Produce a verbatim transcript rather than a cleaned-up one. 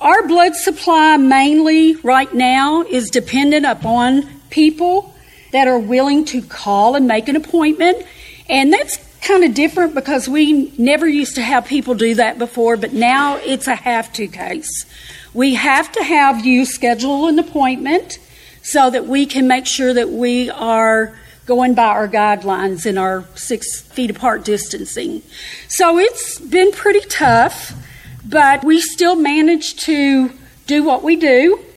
our blood supply mainly right now is dependent upon people that are willing to call and make an appointment. And that's kind of different because we never used to have people do that before, but now it's a have-to case. We have to have you schedule an appointment so that we can make sure that we are going by our guidelines in our six feet apart distancing. So it's been pretty tough, but we still manage to do what we do.